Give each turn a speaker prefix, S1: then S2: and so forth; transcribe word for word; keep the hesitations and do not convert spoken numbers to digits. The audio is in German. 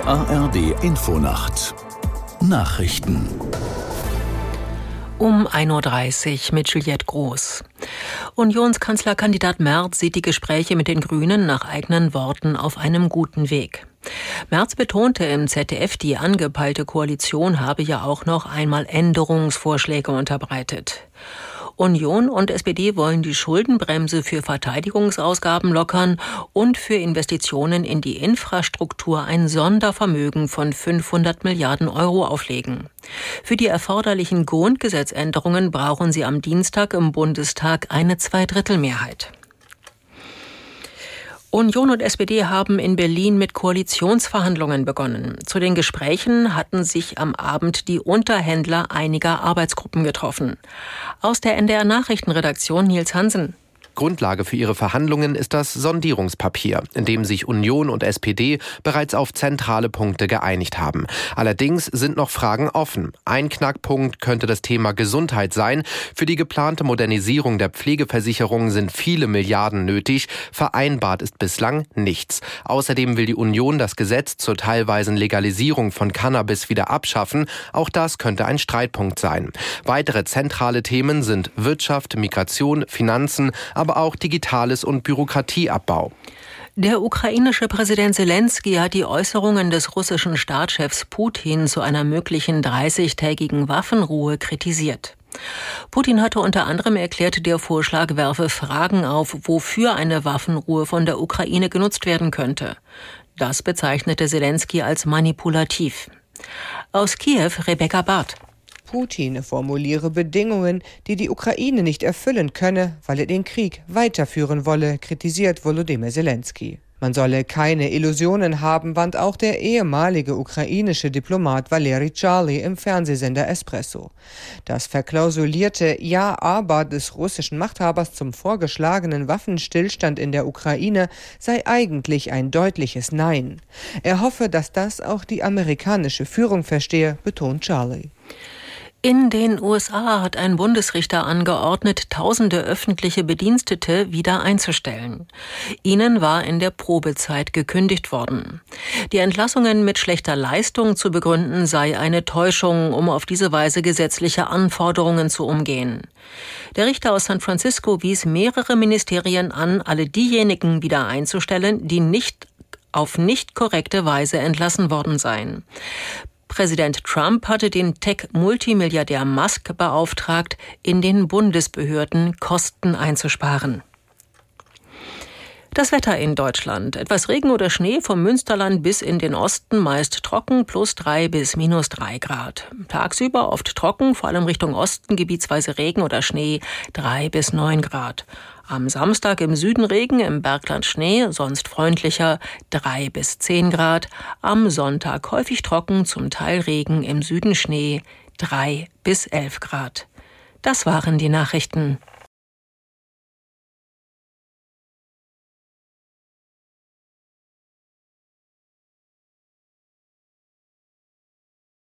S1: A R D-Infonacht Nachrichten.
S2: Um ein Uhr dreißig mit Juliette Groß. Unionskanzlerkandidat Merz sieht die Gespräche mit den Grünen nach eigenen Worten auf einem guten Weg. Merz betonte im Z D F, die angepeilte Koalition habe ja auch noch einmal Änderungsvorschläge unterbreitet. Union und S P D wollen die Schuldenbremse für Verteidigungsausgaben lockern und für Investitionen in die Infrastruktur ein Sondervermögen von fünfhundert Milliarden Euro auflegen. Für die erforderlichen Grundgesetzänderungen brauchen sie am Dienstag im Bundestag eine Zweidrittelmehrheit. Union und S P D haben in Berlin mit Koalitionsverhandlungen begonnen. Zu den Gesprächen hatten sich am Abend die Unterhändler einiger Arbeitsgruppen getroffen. Aus der N D R-Nachrichtenredaktion Nils Hansen.
S3: Grundlage für ihre Verhandlungen ist das Sondierungspapier, in dem sich Union und S P D bereits auf zentrale Punkte geeinigt haben. Allerdings sind noch Fragen offen. Ein Knackpunkt könnte das Thema Gesundheit sein. Für die geplante Modernisierung der Pflegeversicherung sind viele Milliarden nötig. Vereinbart ist bislang nichts. Außerdem will die Union das Gesetz zur teilweisen Legalisierung von Cannabis wieder abschaffen. Auch das könnte ein Streitpunkt sein. Weitere zentrale Themen sind Wirtschaft, Migration, Finanzen, aber auch Digitales und Bürokratieabbau.
S2: Der ukrainische Präsident Selensky hat die Äußerungen des russischen Staatschefs Putin zu einer möglichen dreißigtägigen Waffenruhe kritisiert. Putin hatte unter anderem erklärt, der Vorschlag werfe Fragen auf, wofür eine Waffenruhe von der Ukraine genutzt werden könnte. Das bezeichnete Selensky als manipulativ. Aus Kiew Rebecca Barth.
S4: Putin formuliere Bedingungen, die die Ukraine nicht erfüllen könne, weil er den Krieg weiterführen wolle, kritisiert Volodymyr Selensky. Man solle keine Illusionen haben, warnt auch der ehemalige ukrainische Diplomat Valeri Charly im Fernsehsender Espresso. Das verklausulierte Ja-Aber des russischen Machthabers zum vorgeschlagenen Waffenstillstand in der Ukraine sei eigentlich ein deutliches Nein. Er hoffe, dass das auch die amerikanische Führung verstehe, betont Charly.
S2: In den U S A hat ein Bundesrichter angeordnet, tausende öffentliche Bedienstete wieder einzustellen. Ihnen war in der Probezeit gekündigt worden. Die Entlassungen mit schlechter Leistung zu begründen sei eine Täuschung, um auf diese Weise gesetzliche Anforderungen zu umgehen. Der Richter aus San Francisco wies mehrere Ministerien an, alle diejenigen wieder einzustellen, die nicht auf nicht korrekte Weise entlassen worden seien. Präsident Trump hatte den Tech-Multimilliardär Musk beauftragt, in den Bundesbehörden Kosten einzusparen. Das Wetter in Deutschland. Etwas Regen oder Schnee vom Münsterland bis in den Osten, meist trocken, plus drei bis minus drei Grad. Tagsüber oft trocken, vor allem Richtung Osten, gebietsweise Regen oder Schnee, drei bis neun Grad. Am Samstag im Süden Regen, im Bergland Schnee, sonst freundlicher, drei bis zehn Grad. Am Sonntag häufig trocken, zum Teil Regen, im Süden Schnee, drei bis elf Grad. Das waren die Nachrichten.